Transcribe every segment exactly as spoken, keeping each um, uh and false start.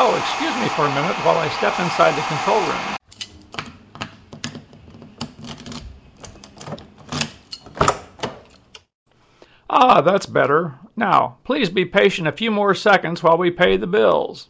Oh, excuse me for a minute while I step inside the control room. Ah, that's better. Now, please be patient a few more seconds while we pay the bills.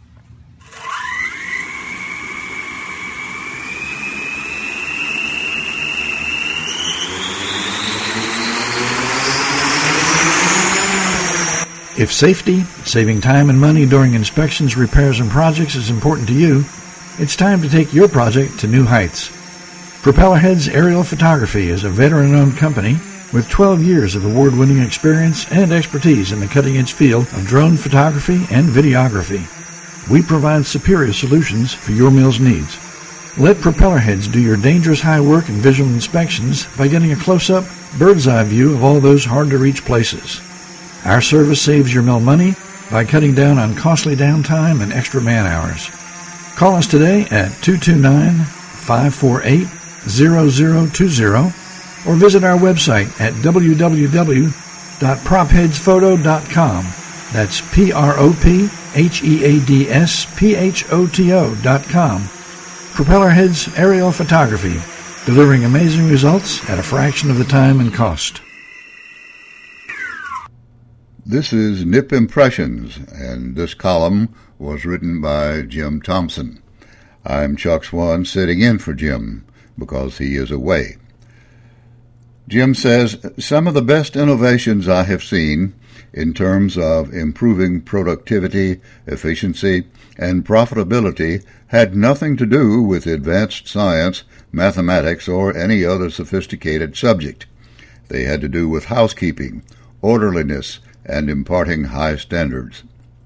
If safety, saving time and money during inspections, repairs, and projects is important to you, it's time to take your project to new heights. Propellerheads Aerial Photography is a veteran-owned company with twelve years of award-winning experience and expertise in the cutting-edge field of drone photography and videography. We provide superior solutions for your mill's needs. Let Propellerheads do your dangerous high work and visual inspections by getting a close-up, bird's-eye view of all those hard-to-reach places. Our service saves your mill money by cutting down on costly downtime and extra man-hours. Call us today at two two nine, five four eight, zero zero two zero or visit our website at w w w dot propheads photo dot com. That's P R O P H E A D S P H O T O dot com. Propellerheads Aerial Photography, delivering amazing results at a fraction of the time and cost. This is Nip Impressions, and this column was written by Jim Thompson. I'm Chuck Swan, sitting in for Jim because he is away. Jim says, some of the best innovations I have seen in terms of improving productivity, efficiency, and profitability had nothing to do with advanced science, mathematics, or any other sophisticated subject. They had to do with housekeeping, orderliness, and imparting high standards.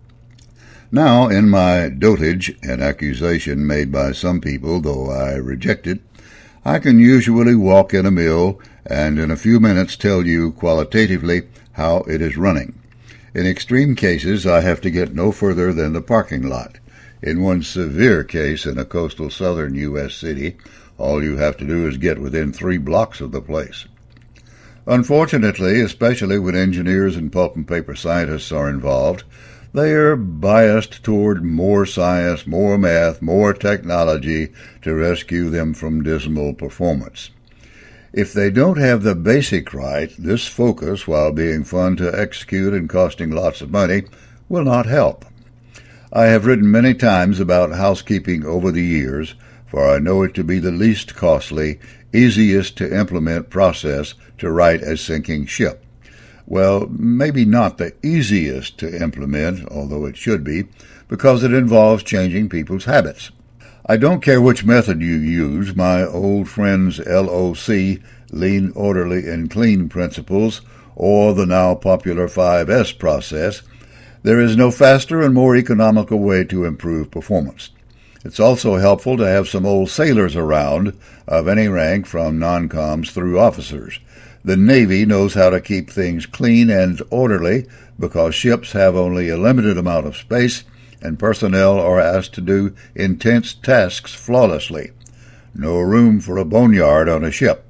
Now, in my dotage, an accusation made by some people, though I reject it, I can usually walk in a mill and in a few minutes tell you qualitatively how it is running. In extreme cases, I have to get no further than the parking lot. In one severe case in a coastal southern U S city, all you have to do is get within three blocks of the place. Unfortunately, especially when engineers and pulp and paper scientists are involved, they are biased toward more science, more math, more technology to rescue them from dismal performance. If they don't have the basic right, this focus, while being fun to execute and costing lots of money, will not help. I have written many times about housekeeping over the years, for I know it to be the least costly, easiest to implement process to right a sinking ship. Well, maybe not the easiest to implement, although it should be, because it involves changing people's habits. I don't care which method you use, my old friend's L O C, Lean, Orderly, and Clean principles, or the now popular five S process, there is no faster and more economical way to improve performance. It's also helpful to have some old sailors around, of any rank from non-coms through officers. The Navy knows how to keep things clean and orderly because ships have only a limited amount of space and personnel are asked to do intense tasks flawlessly. No room for a boneyard on a ship.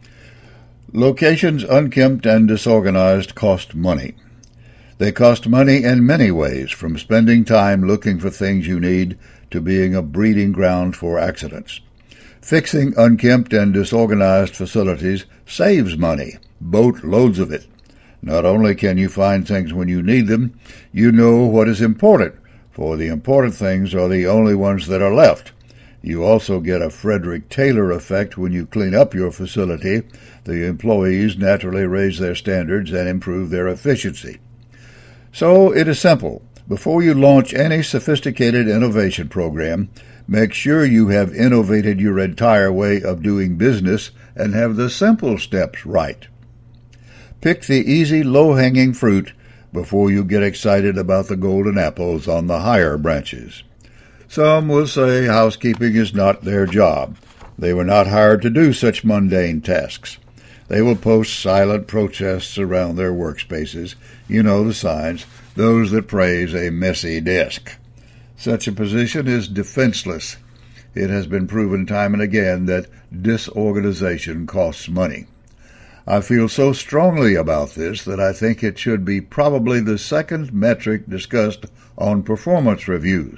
Locations unkempt and disorganized cost money. They cost money in many ways, from spending time looking for things you need to being a breeding ground for accidents. Fixing unkempt and disorganized facilities saves money, boat loads of it. Not only can you find things when you need them, you know what is important, for the important things are the only ones that are left. You also get a Frederick Taylor effect when you clean up your facility. The employees naturally raise their standards and improve their efficiency. So it is simple. Before you launch any sophisticated innovation program, make sure you have innovated your entire way of doing business and have the simple steps right. Pick the easy, low-hanging fruit before you get excited about the golden apples on the higher branches. Some will say housekeeping is not their job. They were not hired to do such mundane tasks. They will post silent protests around their workspaces, you know the signs, those that praise a messy desk. Such a position is defenseless. It has been proven time and again that disorganization costs money. I feel so strongly about this that I think it should be probably the second metric discussed on performance reviews.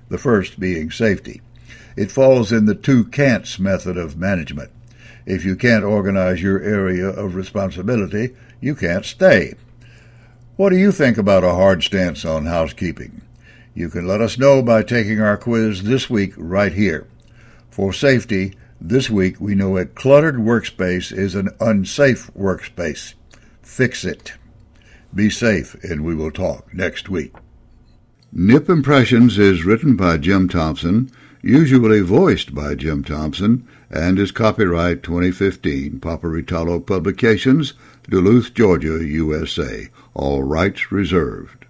the first being safety. It falls in the two can'ts method of management. If you can't organize your area of responsibility, you can't stay. What do you think about a hard stance on housekeeping? You can let us know by taking our quiz this week right here. For safety, this week we know a cluttered workspace is an unsafe workspace. Fix it. Be safe, and we will talk next week. Nip Impressions is written by Jim Thompson, usually voiced by Jim Thompson, and is copyright twenty fifteen, Paparitalo Publications, Duluth, Georgia, U S A. All rights reserved.